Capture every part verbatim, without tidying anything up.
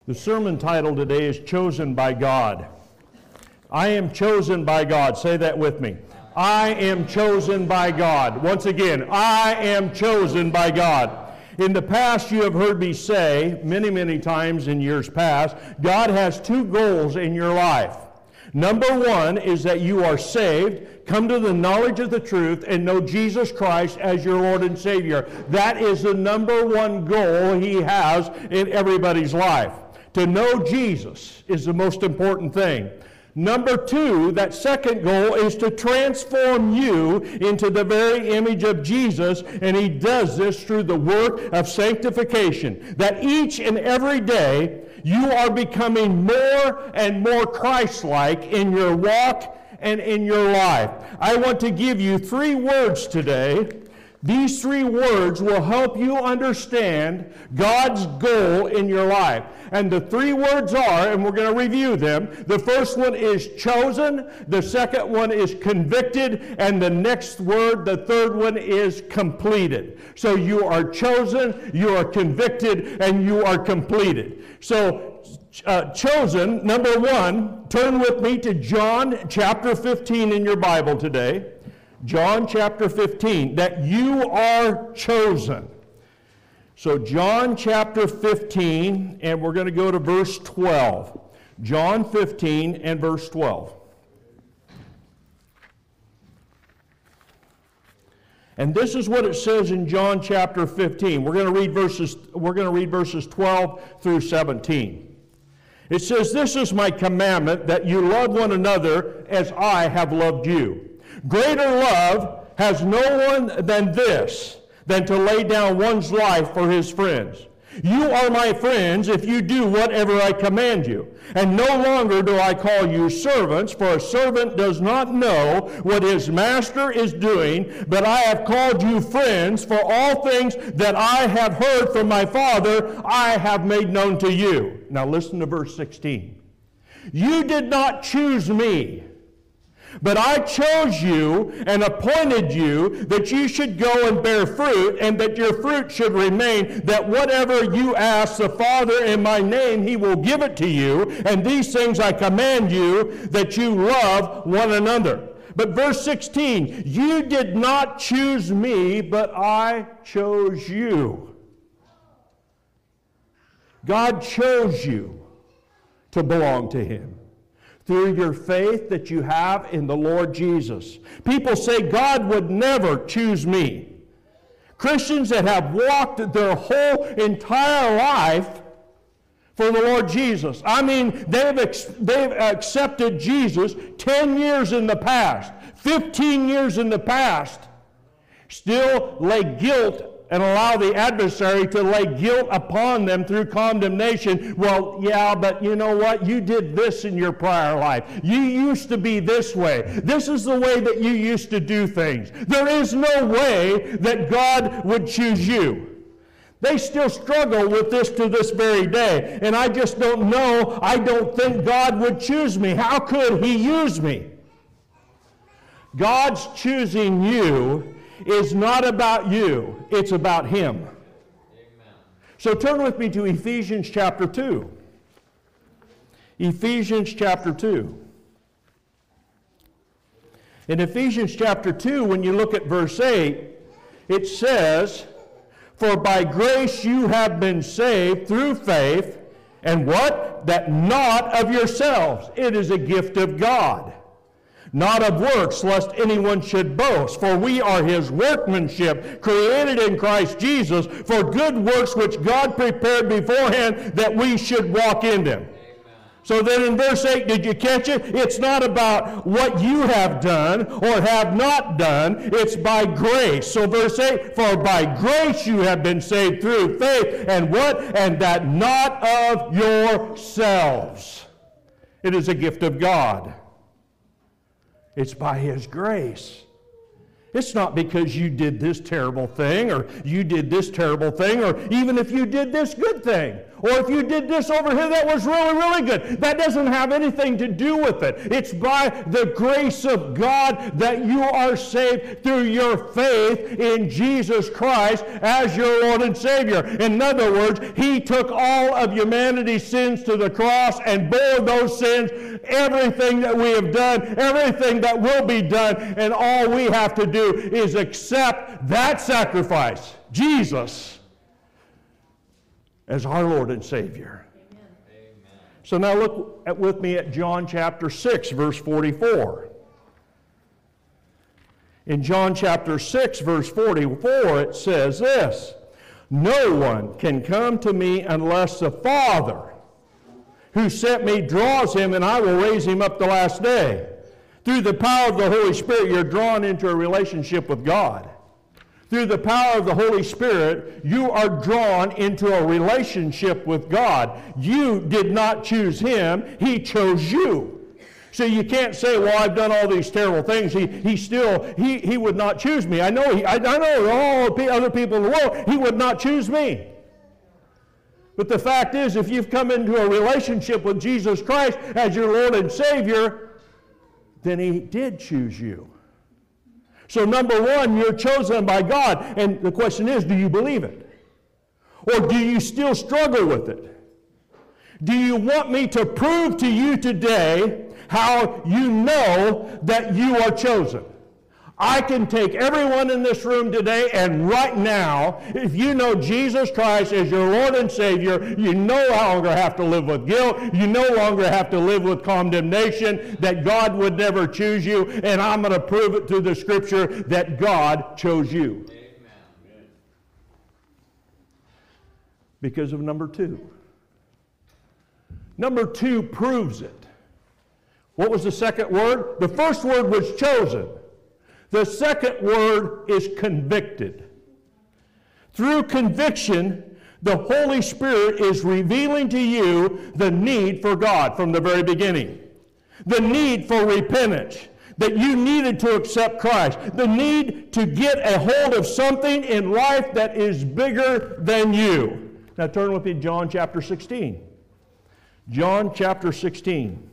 The sermon title today is Chosen by God. I am chosen by God. Say that with me. I am chosen by God. Once again, I am chosen by God. In the past, you have heard me say many, many times in years past, God has two goals in your life. Number one is that you are saved, come to the knowledge of the truth, and know Jesus Christ as your Lord and Savior. That is the number one goal He has in everybody's life. To know Jesus is the most important thing. Number two, that second goal is to transform you into the very image of Jesus, and He does this through the work of sanctification. That each and every day you are becoming more and more Christ-like in your walk and in your life. I want to give you three words today. These three words will help you understand God's goal in your life. And the three words are, and we're going to review them, the first one is chosen, the second one is convicted, and the next word, the third one, is completed. So you are chosen, you are convicted, and you are completed. So uh, chosen, number one, turn with me to John chapter fifteen in your Bible today. John chapter fifteen, that you are chosen. So John chapter fifteen, and we're going to go to verse twelve. John fifteen and verse twelve. And this is what it says in John chapter fifteen. We're going to read verses, we're going to read verses twelve through seventeen. It says, "This is my commandment, that you love one another as I have loved you. Greater love has no one than this, than to lay down one's life for his friends. You are my friends if you do whatever I command you. And no longer do I call you servants, for a servant does not know what his master is doing, but I have called you friends, for all things that I have heard from my Father I have made known to you." Now listen to verse sixteen. "You did not choose me, but I chose you and appointed you that you should go and bear fruit, and that your fruit should remain, that whatever you ask the Father in my name, He will give it to you. And these things I command you, that you love one another." But verse sixteen, "You did not choose me, but I chose you." God chose you to belong to Him through your faith that you have in the Lord Jesus. People say, God would never choose me. Christians that have walked their whole entire life for the Lord Jesus. I mean, they've, ex- they've accepted Jesus ten years in the past, fifteen years in the past, still lay guilt and allow the adversary to lay guilt upon them through condemnation. Well, yeah, but you know what? You did this in your prior life. You used to be this way. This is the way that you used to do things. There is no way that God would choose you. They still struggle with this to this very day. And I just don't know. I don't think God would choose me. How could He use me? God's choosing you is not about you, it's about Him. Amen. So turn with me to Ephesians chapter two. Ephesians chapter two. In Ephesians chapter two, when you look at verse eight, it says, "For by grace you have been saved through faith, and what? That not of yourselves. It is a gift of God. Not of works, lest anyone should boast. For we are His workmanship, created in Christ Jesus, for good works which God prepared beforehand that we should walk in them." Amen. So then in verse eight, did you catch it? It's not about what you have done or have not done. It's by grace. So verse eight, "For by grace you have been saved through faith, and what? And that not of yourselves. It is a gift of God." It's by His grace. It's not because you did this terrible thing, or you did this terrible thing, or even if you did this good thing, Or if you did this over here that was really, really good. That doesn't have anything to do with it. It's by the grace of God that you are saved through your faith in Jesus Christ as your Lord and Savior. In other words, He took all of humanity's sins to the cross and bore those sins, everything that we have done, everything that will be done, and all we have to do is accept that sacrifice, Jesus, as our Lord and Savior. Amen. So now look at, with me at John chapter six, verse forty-four. In John chapter six, verse forty-four, it says this, "No one can come to me unless the Father who sent me draws him, and I will raise him up the last day." Through the power of the Holy Spirit, you're drawn into a relationship with God. Through the power of the Holy Spirit, you are drawn into a relationship with God. You did not choose Him, He chose you. So you can't say, well, I've done all these terrible things. He, he still, he, he would not choose me. I know, he, I, I know all the other people in the world, He would not choose me. But the fact is, if you've come into a relationship with Jesus Christ as your Lord and Savior, then He did choose you. So number one, you're chosen by God. And the question is, do you believe it? Or do you still struggle with it? Do you want me to prove to you today how you know that you are chosen? I can take everyone in this room today, and right now, if you know Jesus Christ as your Lord and Savior, you no longer have to live with guilt. You no longer have to live with condemnation, that God would never choose you, and I'm going to prove it through the Scripture that God chose you. Amen. Because of number two. Number two proves it. What was the second word? The first word was chosen. The second word is convicted. Through conviction, the Holy Spirit is revealing to you the need for God from the very beginning. The need for repentance, that you needed to accept Christ. The need to get a hold of something in life that is bigger than you. Now turn with me to John chapter sixteen. John chapter sixteen.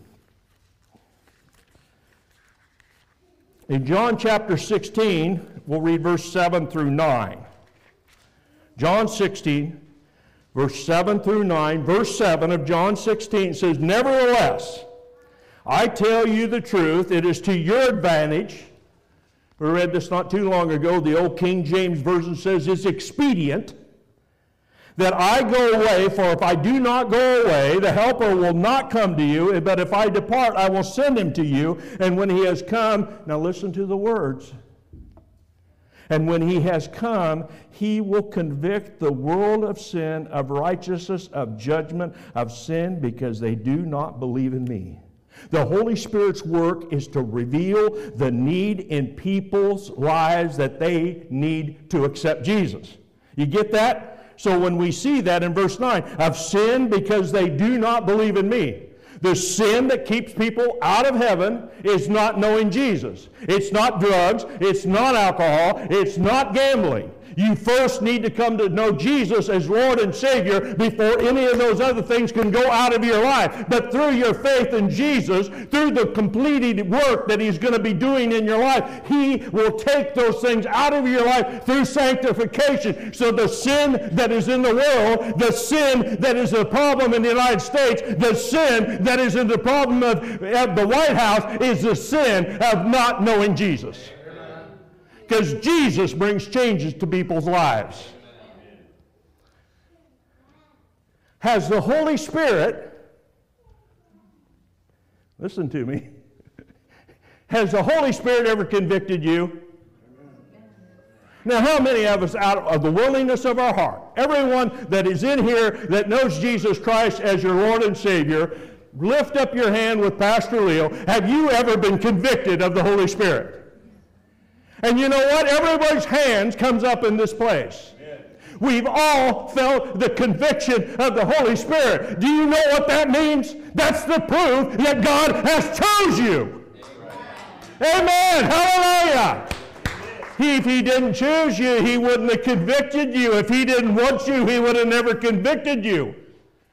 In John chapter sixteen, we'll read verse seven through nine. John sixteen, verse seven through nine. Verse seven of John sixteen says, "Nevertheless, I tell you the truth, it is to your advantage." We read this not too long ago. The old King James Version says it's expedient that I go away, for if I do not go away, the Helper will not come to you, but if I depart, I will send him to you. And when he has come, now listen to the words, and when he has come, he will convict the world of sin, of righteousness, of judgment, of sin, because they do not believe in me. The Holy Spirit's work is to reveal the need in people's lives that they need to accept Jesus. You get that? So when we see that in verse nine, of sin because they do not believe in me. The sin that keeps people out of heaven is not knowing Jesus. It's not drugs. It's not alcohol. It's not gambling. You first need to come to know Jesus as Lord and Savior before any of those other things can go out of your life. But through your faith in Jesus, through the completed work that He's going to be doing in your life, He will take those things out of your life through sanctification. So the sin that is in the world, the sin that is a problem in the United States, the sin that is in the problem of, of the White House is the sin of not knowing Jesus. Because Jesus brings changes to people's lives. Has the Holy Spirit, listen to me, has the Holy Spirit ever convicted you? Now, how many of us, out of the willingness of our heart, everyone that is in here that knows Jesus Christ as your Lord and Savior, lift up your hand with Pastor Leo. Have you ever been convicted of the Holy Spirit? And you know what? Everybody's hands comes up in this place. Amen. We've all felt the conviction of the Holy Spirit. Do you know what that means? That's the proof that God has chose you. Amen. Amen. Hallelujah. He, if He didn't choose you, He wouldn't have convicted you. If He didn't want you, He would have never convicted you.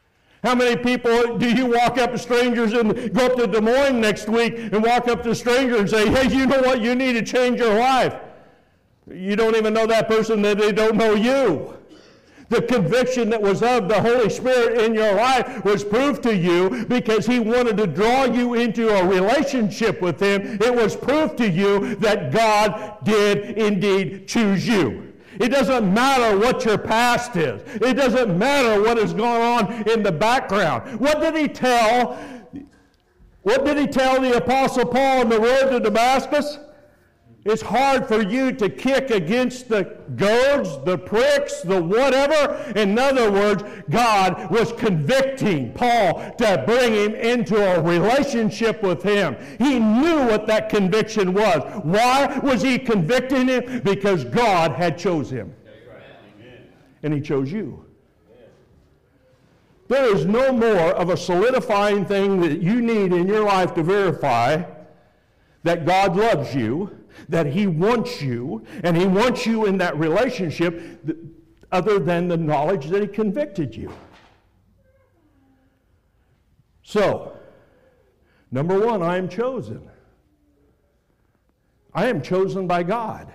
How many people do you walk up to strangers and go up to Des Moines next week and walk up to a stranger and say, hey, you know what? You need to change your life. You don't even know that person, that they don't know you. The conviction that was of the Holy Spirit in your life was proof to you because He wanted to draw you into a relationship with Him. It was proof to you that God did indeed choose you. It doesn't matter what your past is. It doesn't matter what has gone on in the background. What did He tell? What did He tell the Apostle Paul on the road to Damascus? It's hard for you to kick against the goads, the pricks, the whatever. In other words, God was convicting Paul to bring him into a relationship with Him. He knew what that conviction was. Why was He convicting him? Because God had chose him. And He chose you. There is no more of a solidifying thing that you need in your life to verify that God loves you, that He wants you, and He wants you in that relationship other than the knowledge that He convicted you. So, number one, I am chosen. I am chosen by God.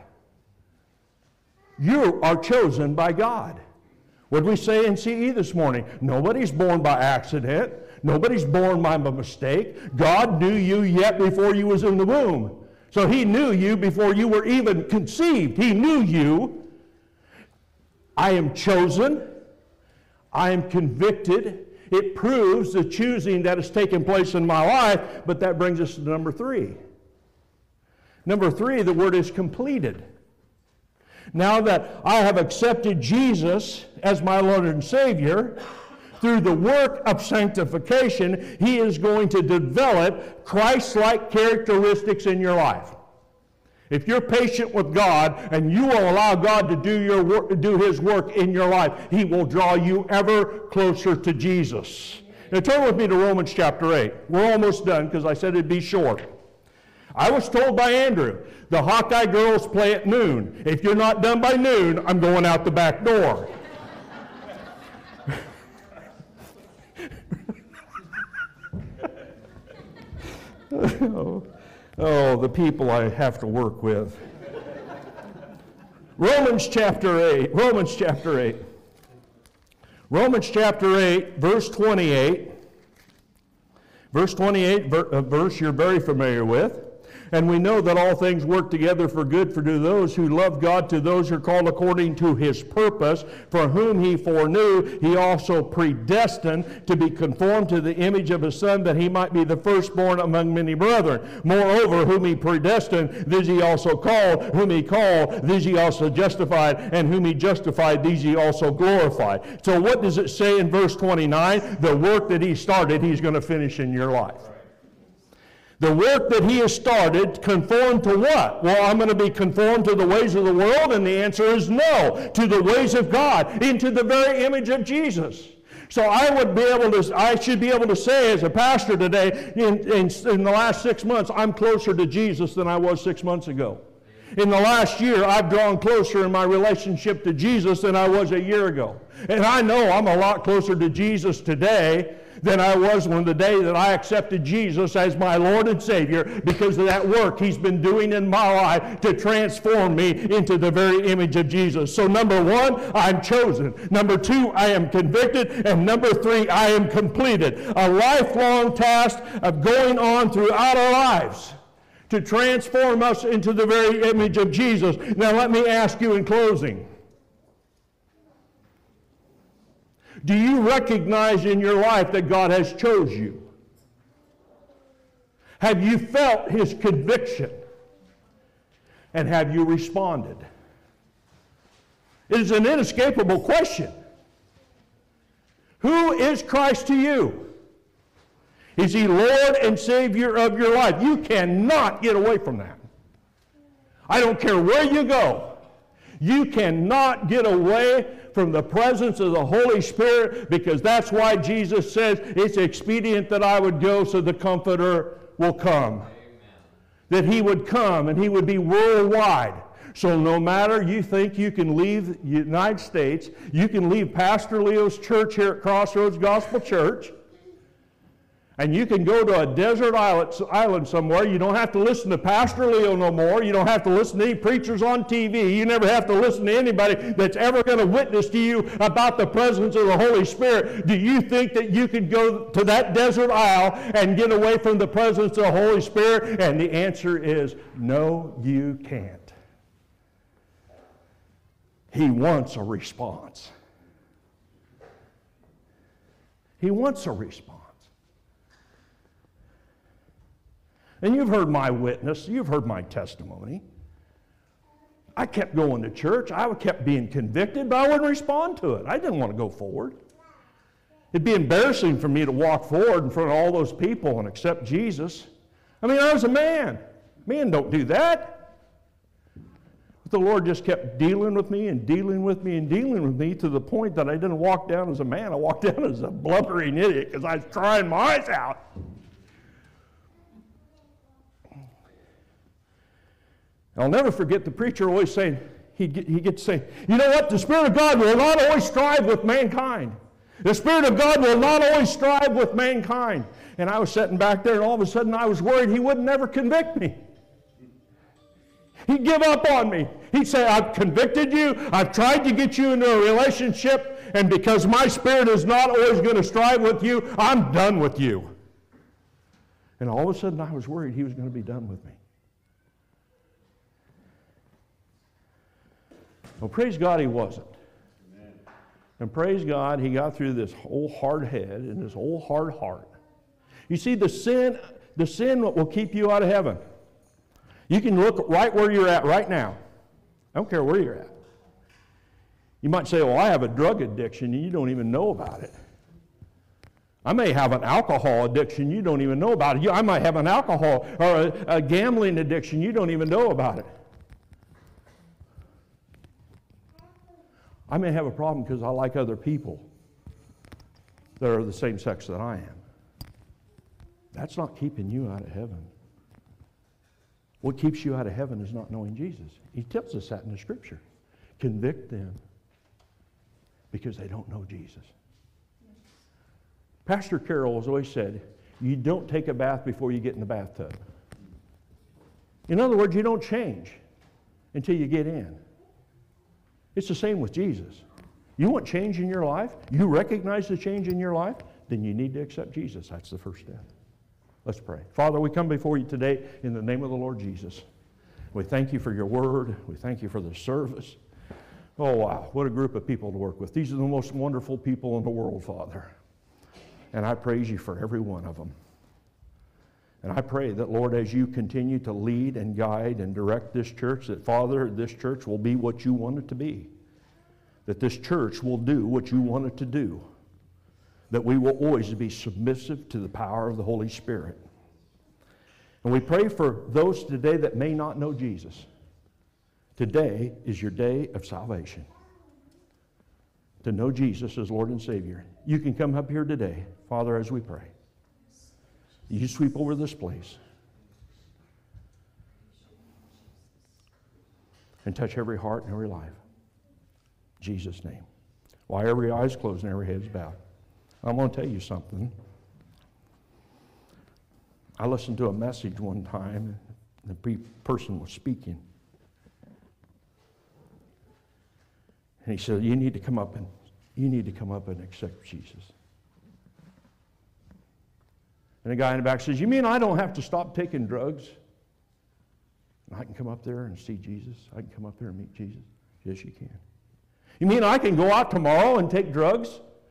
You are chosen by God. What did we say in C E this morning? Nobody's born by accident. Nobody's born by a mistake. God knew you yet before you was in the womb. So He knew you before you were even conceived. He knew you. I am chosen. I am convicted. It proves the choosing that has taken place in my life, but that brings us to number three. Number three, the word is completed. Now that I have accepted Jesus as my Lord and Savior, through the work of sanctification, He is going to develop Christ-like characteristics in your life. If you're patient with God and you will allow God to do your work, do His work in your life, He will draw you ever closer to Jesus. Now turn with me to Romans chapter eight. We're almost done because I said it'd be short. I was told by Andrew, the Hawkeye girls play at noon. If you're not done by noon, I'm going out the back door. oh, oh, the people I have to work with. Romans chapter eight. Romans chapter eight. Romans chapter eight, verse twenty-eight. Verse twenty-eight, a verse you're very familiar with. And we know that all things work together for good for those who love God, to those who are called according to His purpose, for whom He foreknew, He also predestined to be conformed to the image of His Son, that He might be the firstborn among many brethren. Moreover, whom He predestined, these He also called. Whom He called, these He also justified. And whom He justified, these He also glorified. So what does it say in verse twenty-nine? The work that He started, He's going to finish in your life. The work that He has started, conformed to what? Well, I'm going to be conformed to the ways of the world, and the answer is no, to the ways of God, into the very image of Jesus. So I would be able to, I should be able to say as a pastor today, in, in, in the last six months, I'm closer to Jesus than I was six months ago. In the last year, I've drawn closer in my relationship to Jesus than I was a year ago. And I know I'm a lot closer to Jesus today than I was on the day that I accepted Jesus as my Lord and Savior, because of that work He's been doing in my life to transform me into the very image of Jesus. So number one, I'm chosen. Number two, I am convicted. And number three, I am completed. A lifelong task of going on throughout our lives to transform us into the very image of Jesus. Now let me ask you in closing. Do you recognize in your life that God has chose you? Have you felt His conviction? And have you responded? It is an inescapable question. Who is Christ to you? Is He Lord and Savior of your life? You cannot get away from that. I don't care where you go. You cannot get away from the presence of the Holy Spirit, because that's why Jesus says it's expedient that I would go so the Comforter will come. Amen. That He would come and He would be worldwide. So no matter you think you can leave the United States, you can leave Pastor Leo's church here at Crossroads Gospel Church, and you can go to a desert island, island somewhere. You don't have to listen to Pastor Leo no more. You don't have to listen to any preachers on T V. You never have to listen to anybody that's ever going to witness to you about the presence of the Holy Spirit. Do you think that you can go to that desert isle and get away from the presence of the Holy Spirit? And the answer is no, you can't. He wants a response. He wants a response. And you've heard my witness. You've heard my testimony. I kept going to church. I kept being convicted, but I wouldn't respond to it. I didn't want to go forward. It'd be embarrassing for me to walk forward in front of all those people and accept Jesus. I mean, I was a man. Men don't do that. But the Lord just kept dealing with me and dealing with me and dealing with me to the point that I didn't walk down as a man. I walked down as a blubbering idiot because I was crying my eyes out. I'll never forget the preacher always saying, he'd get, he'd get to say, you know what, the Spirit of God will not always strive with mankind. The Spirit of God will not always strive with mankind. And I was sitting back there, and all of a sudden I was worried he would never convict me. He'd give up on me. He'd say, I've convicted you, I've tried to get you into a relationship, and because my Spirit is not always going to strive with you, I'm done with you. And all of a sudden I was worried he was going to be done with me. Well, praise God, he wasn't. Amen. And praise God, he got through this whole hard head and this whole hard heart. You see, the sin, the sin will keep you out of heaven. You can look right where you're at right now. I don't care where you're at. You might say, well, I have a drug addiction and you don't even know about it. I may have an alcohol addiction you don't even know about it. I might have an alcohol or a, a gambling addiction you don't even know about it. I may have a problem because I like other people that are the same sex that I am. That's not keeping you out of heaven. What keeps you out of heaven is not knowing Jesus. He tells us that in the Scripture. Convict them because they don't know Jesus. Pastor Carroll has always said, you don't take a bath before you get in the bathtub. In other words, you don't change until you get in. It's the same with Jesus. You want change in your life? You recognize the change in your life? Then you need to accept Jesus. That's the first step. Let's pray. Father, we come before you today in the name of the Lord Jesus. We thank you for your word. We thank you for the service. Oh, wow. What a group of people to work with. These are the most wonderful people in the world, Father. And I praise you for every one of them. And I pray that, Lord, as you continue to lead and guide and direct this church, that, Father, this church will be what you want it to be. That this church will do what you want it to do. That we will always be submissive to the power of the Holy Spirit. And we pray for those today that may not know Jesus. Today is your day of salvation. To know Jesus as Lord and Savior. You can come up here today, Father, as we pray. You sweep over this place and touch every heart and every life. In Jesus' name. While every eye is closed and every head is bowed. I'm going to tell you something. I listened to a message one time, and the person was speaking. And he said, you need to come up and you need to come up and accept Jesus. And the guy in the back says, you mean I don't have to stop taking drugs? And I can come up there and see Jesus? I can come up there and meet Jesus? Yes, you can. You mean I can go out tomorrow and take drugs?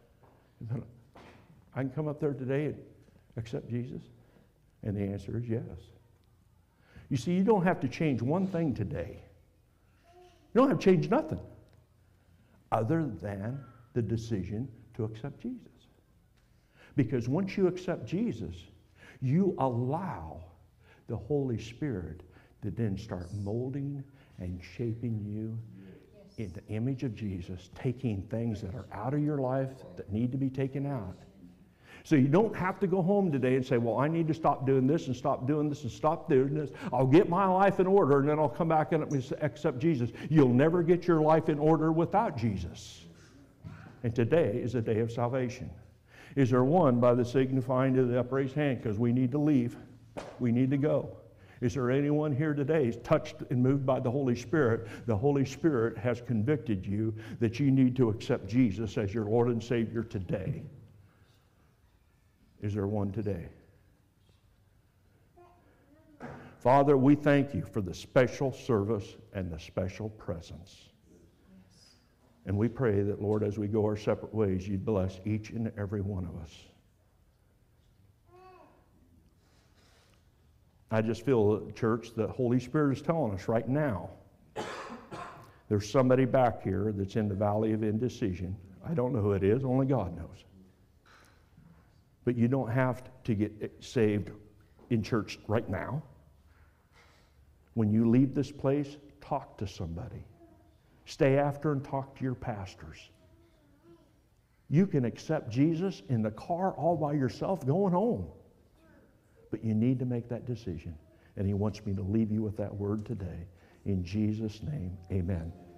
I can come up there today and accept Jesus? And the answer is yes. You see, you don't have to change one thing today. You don't have to change nothing other than the decision to accept Jesus. Because once you accept Jesus, you allow the Holy Spirit to then start molding and shaping you in the image of Jesus, taking things that are out of your life that need to be taken out. So you don't have to go home today and say, well, I need to stop doing this and stop doing this and stop doing this. I'll get my life in order and then I'll come back and accept Jesus. You'll never get your life in order without Jesus. And today is a day of salvation. Is there one by the signifying to the upraised hand? Because we need to leave. We need to go. Is there anyone here today touched and moved by the Holy Spirit? The Holy Spirit has convicted you that you need to accept Jesus as your Lord and Savior today. Is there one today? Father, we thank you for the special service and the special presence. And we pray that, Lord, as we go our separate ways, you'd bless each and every one of us. I just feel, church, the Holy Spirit is telling us right now, there's somebody back here that's in the valley of indecision. I don't know who it is, only God knows. But you don't have to get saved in church right now. When you leave this place, talk to somebody. Stay after and talk to your pastors. You can accept Jesus in the car all by yourself going home. But you need to make that decision. And he wants me to leave you with that word today. In Jesus' name, amen.